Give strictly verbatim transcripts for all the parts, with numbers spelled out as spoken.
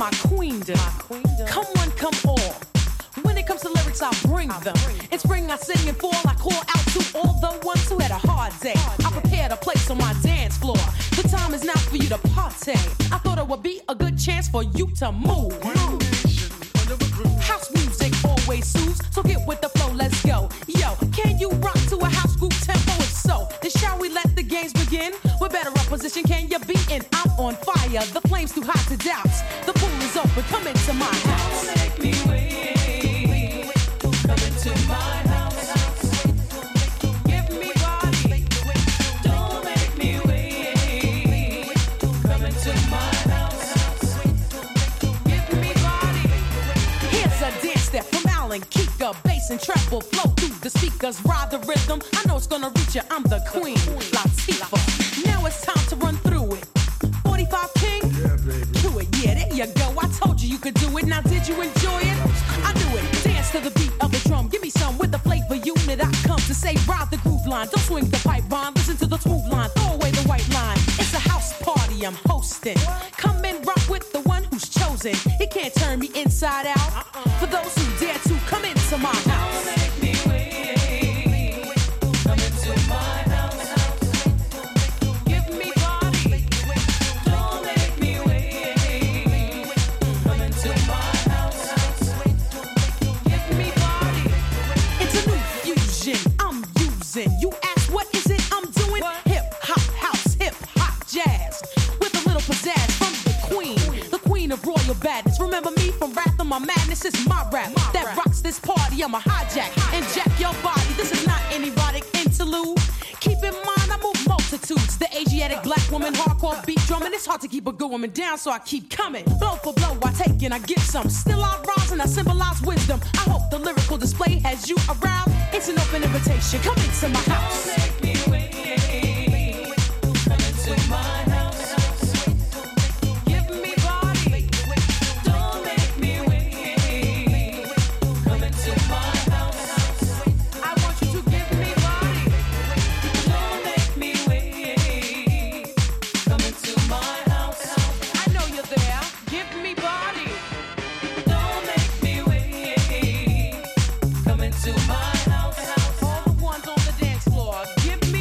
my queendom. Come one, come all. When it comes to lyrics, I bring them. In spring, I sing and fall. I call out to all the ones who had a hard day. I prepared a place on my dance floor. The time is now for you to party. I thought it would be a good chance for you to move. House music always soothes, so get with the flow, let's go. Yo, can you rock to a house group tempo? If so, then shall we let the games begin? We're better up position, can you be in? I'm on fire, the flame's too hot to douse. The pool is open, come into my house. Don't make me wait, come into my house. Give me body, don't make me wait, come into my house. Give me body. Here's a dance step from Alan Kika, bass and treble flow through the speakers, ride the rhythm. I know it's gonna reach you, I'm the queen, Latifah. Now it's time to run through it. forty-five King, yeah, baby. Do it, yeah, there you go. I told you you could do it. Now did you enjoy it? I do it. Dance to the beat of the drum. Give me some with the flavor unit. I come to say ride the groove line. Don't swing the pipe rhyme. Listen to the smooth line. Throw away the white line. It's a house party I'm hosting. Come and rock with the one who's chosen. He can't turn me inside out. For those who dare to come into my house. Don't make me wait. Come into my house. Give me body. Don't make me wait. Come into my house. Give me body. It's a new fusion I'm using. You ask what is it I'm doing? Hip hop house, hip hop jazz. With a little pizzazz from the queen. The queen of royal badness. Remember me from Wrath of My Madness? It's my rap that rocks this party. I'm a hijack and jack your body. This is not an erotic interlude. Keep in mind I move multitudes. The Asiatic black woman hardcore beat drumming. It's hard to keep a good woman down, so I keep coming. Blow for blow, I take and I give some. Still I rise and I symbolize wisdom. I hope the lyrical display has you aroused. It's an open invitation. Come into my house. Don't make me wait. Come into my house. Give me body. Don't make me wait. Come into my house. I want you to give me body. Don't make me wait. Come into my house. I know you're there. Give me body. Don't make me wait. Come into my house. All the ones on the dance floor. Give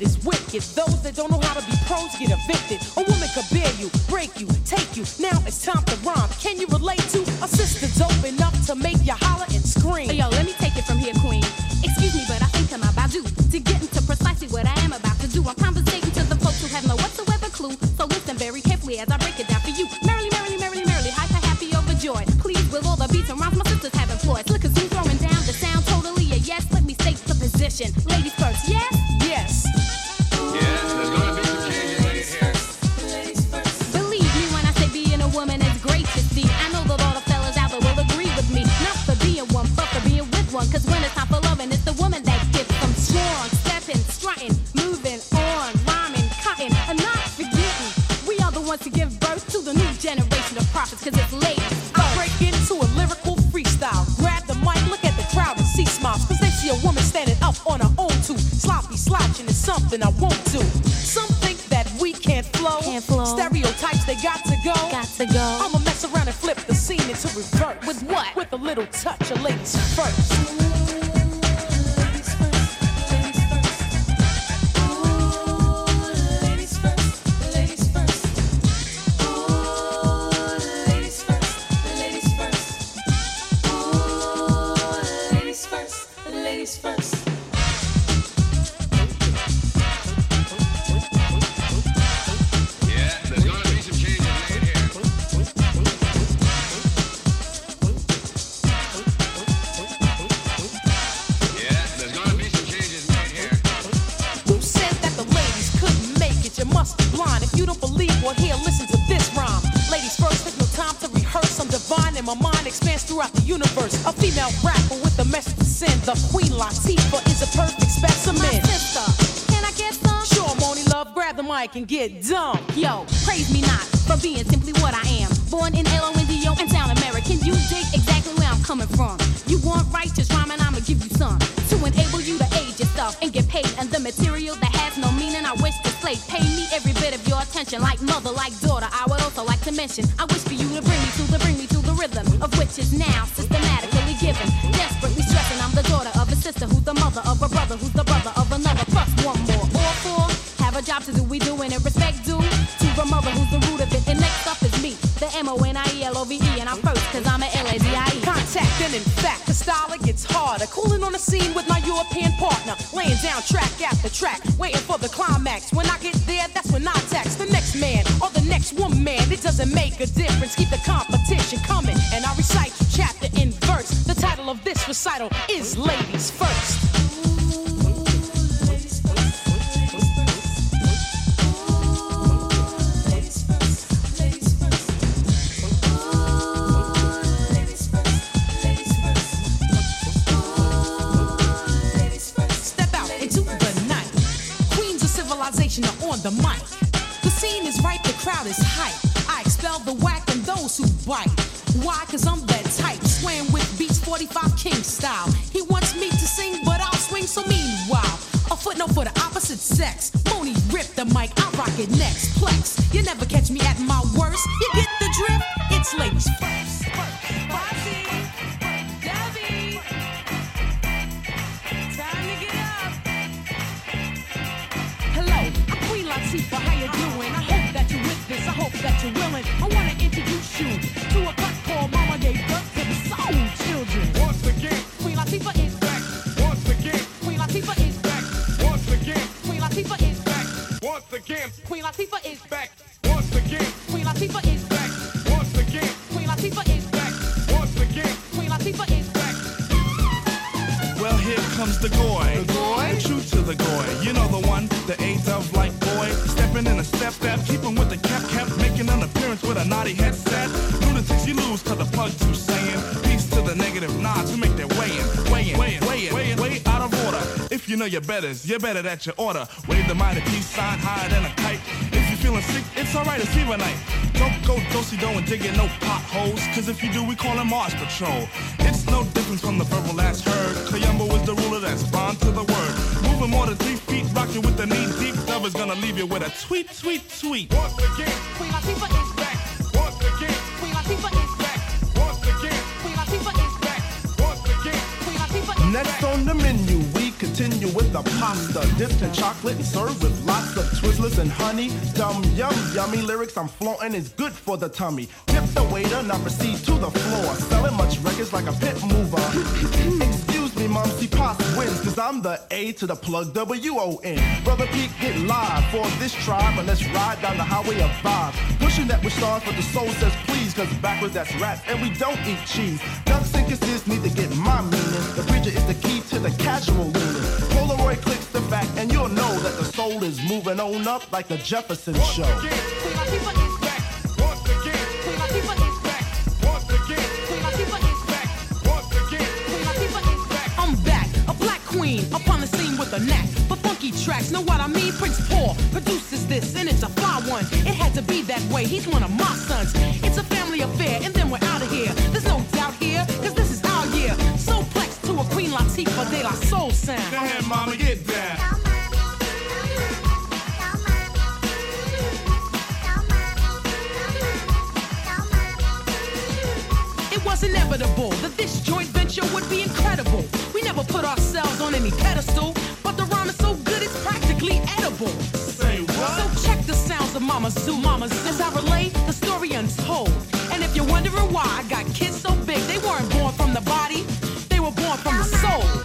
is wicked. Those that don't know how to be pros get evicted. A woman could bear you, break you, take you. Now it's time to rhyme. Can you relate to a sister dope enough to make you holler and scream? Yo, let me take it from here, queen. Excuse me, but I think I'm about due to get into precisely what I am about to do. I'm conversating to the folks who have no whatsoever clue. So listen very carefully as I break it down for you. Merrily, merrily, merrily, merrily, hyper, happy, overjoyed. Please, with all the beats and rhymes my sisters have employed. Look, cause you throwing down the sound totally a yes. Let me state the position. Ladies first, yes? Yes. Yes, there's gonna be some changes right here. Believe me when I say being a woman is great to see. I know that all the fellas out there will agree with me. Not for being one, but for being with one. Cause when it's time for loving, it's the woman that gets them strong. Stepping, strutting, moving on, rhyming, cutting, and not forgetting. We are the ones to give birth to the new generation of prophets. Cause it's ladies I break into a lyrical freestyle. Grab the mic, look at the crowd and see smiles. Cause they see a woman standing up on her own too. Sloppy slouching is something I won't do. Some think that we can't flow. Can't flow. Stereotypes, they got to go. got to go. I'ma mess around and flip the scene into reverse. With what? With a little touch of ladies first. Yeah, there's gonna be some changes right here. Yeah, there's gonna be some changes right here. Who said that the ladies couldn't make it? You must be blind. If you don't believe, well, here, listen to this rhyme. Ladies first, take no time to rehearse. I'm divine and my mind expands throughout the universe. A female rapper with a message to send. The Queen Latifah is a perfect specimen. My sister, can I get some? Sure, Moni Love, grab the mic and get dumb. Yo, praise me not for being simply what I am. Born in L O N D O and sound American. You dig exactly where I'm coming from. You want righteous rhyming, I'ma give you some. To enable you to age yourself and get paid. And the material that has no meaning, I wish to slay. Pay me every bit of your attention. Like mother, like daughter, I would also like to mention. I wish for you to bring me to the, bring me to the rhythm. Of which is now systematically given. Desperately stressing, I'm the daughter of a sister. Who's the mother of a brother, who's the brother of another. Plus one more. All four have a job to do, we doing it respect due to the mother who's the root of it. And next up is me, the M O N I E L O V E. And I'm first cause I'm a L A D I E. Contact and in fact, the style it gets harder. Cooling on the scene with my European partner. Laying down track after track, waiting for the climax. When I get there, that's when I tax the next man or the next woman. It doesn't make a difference, keep the competition coming. And I recite you chapter in verse. The title of this recital is Ladies First. Are on the mic. The scene is ripe, the crowd is hype. I expel the whack and those who bite. Why? Cause I'm that type, swaying with beats forty-five King style. He wants me to sing, but I'll swing so meanwhile. A footnote for the opposite sex. Moni rip the mic, I rock it next. Plex, you never catch me at my worst. You get the drift? It's ladies first. Latifah, how you doing? I hope that you're with this, I hope that you're willing. I wanna introduce you to a cut called Mama Gave Birth to the Soul Children. Once again, Queen Latifah is back. once again, Queen Latifah is back. once again, Queen Latifah is back. once again, Queen Latifah is back. once again, Queen Latifah is back. once again, Queen Latifah is back. once again. Queen Latifah is back. Well, here comes the goy. The goy? The true to the goy. You know the one, the A-Dove like boy. Stepping in a step step, keeping with the cap cap, making an appearance with a naughty headset. Lunatics, you lose to the plugs who's saying. Peace to the negative nods who make their way in. Way in, way in, way in, way in, way out of order. If you know your betters, you're better at your order. Wave the mighty peace sign higher than a kite. If you're feeling sick, it's alright, it's fever night. Don't go do-si-do and dig in no potholes. Cause if you do, we call it Mars Patrol. It's no difference from the verbal last heard. Kayumba was the ruler that's bond to the word. Moving more than three feet, rocking with the knee deep. Love is gonna leave you with a tweet, tweet, tweet. Once again, Queen Latifah is back. once again, Queen Latifah is back. once again, Queen Latifah is back. once again. Queen Latifah is Next back. on the menu, we continue continue with the pasta, dipped in chocolate and served with lots of Twizzlers and honey. Dumb, yum, yummy lyrics I'm flaunting is good for the tummy. Tip the waiter, now proceed to the floor. Selling much records like a pit mover. Excuse me, Mom, see Pops wins, cause I'm the A to the plug W O N. Brother Pete, get live for this tribe, and let's ride down the highway of vibe. Pushing that with stars, but the soul says please, cause backwards that's rats, and we don't eat cheese. Ducks and kisses need to get my meaning. The preacher is the key to the casual leaning. Polaroid clicks the fact, and you'll know that the soul is moving on up like the Jefferson Show. Once again, back. Once again, back. Once again, back. Once again, back. I'm back, a black queen, upon the scene with a knack for funky tracks. Know what I mean? Prince Paul produces this, and it's a fly one. It had to be that way. He's one of my sons. It's a family affair, and then we're out of here. There's no doubt here, cause this is our year. So plex to a Queen Latifah de la Soul sound. Go ahead, mama, get down. It was inevitable that this joint venture would be incredible. We never put ourselves on any pedestal, but the rhyme is so good it's practically edible. Say what? So check the sounds of Mama Zoo, Mama Zoo, as I relate the story untold. And if you're wondering why I got kids so big, they weren't born from the body, they were born from the soul.